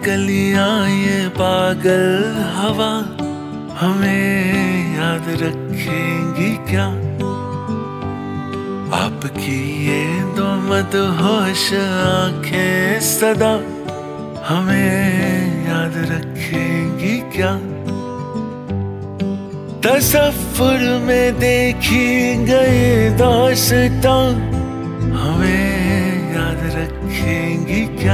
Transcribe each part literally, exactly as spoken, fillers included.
गलियां ये पागल हवा हमें याद रखेंगी क्या? आपकी ये दो मदहोश आंखें सदा हमें याद रखेंगी क्या? तसव्वुर में देखी गई दास्तां हमें याद रखेंगी क्या?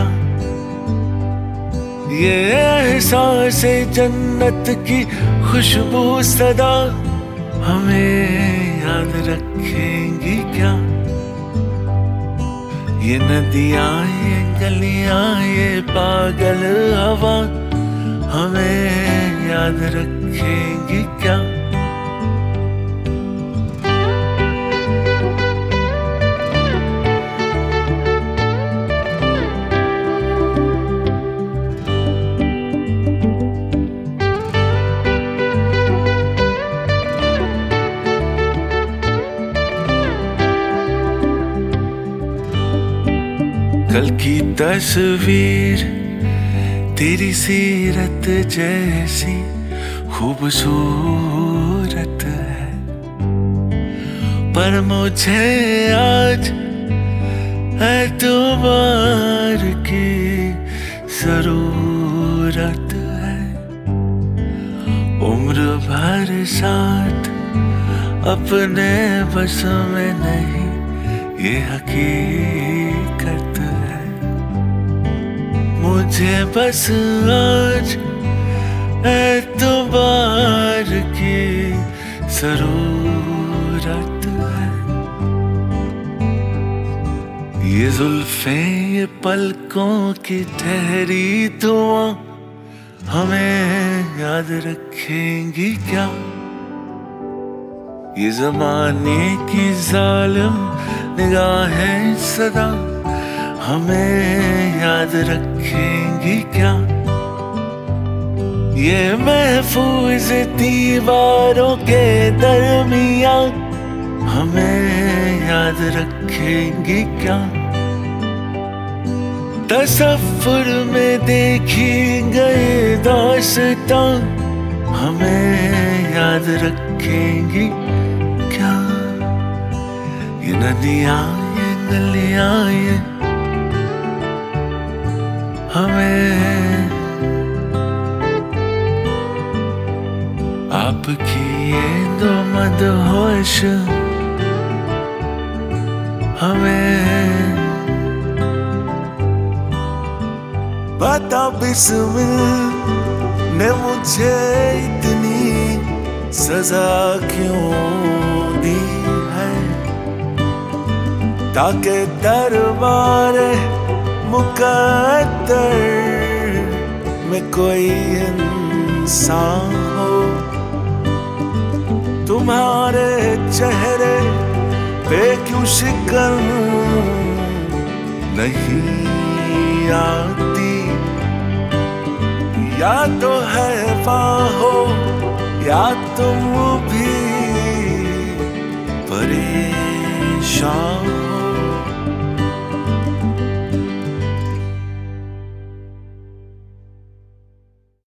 ये एहसास जन्नत की खुशबू सदा हमें याद रखेंगी क्या? ये नदियां ये गलियां ये पागल हवा हमें याद रखेंगी क्या? कल की तस्वीर तेरी सीरत जैसी खूबसूरत है, पर मुझे आज एतबार की जरूरत है। उम्र भर साथ अपने बस में नहीं ये हकीकत है। मुझे बस आज एतबार की जरूरत है। ये जुल्फें ये पलकों की ठहरी दुआ हमें याद रखेंगी क्या? ये ज़माने की जालिम निगाहें सदा हमें याद रखेंगी क्या? ये महफूज दीवारों के दरमियां हमें याद रखेंगी क्या? तसव्वुर में देखी गई दास्तां हमें याद रखेंगी क्या? ये नदियां ये गलियां ये हमें आपकी ये दो मदहोश हमें बता बिस्मिल ने मुझे इतनी सजा क्यों दी है, ताकि दरबारे मुकद्दर में कोई इंसान हो। तुम्हारे चेहरे पे क्यों शिकन नहीं आती? या तो है हो या तुम भी परेशान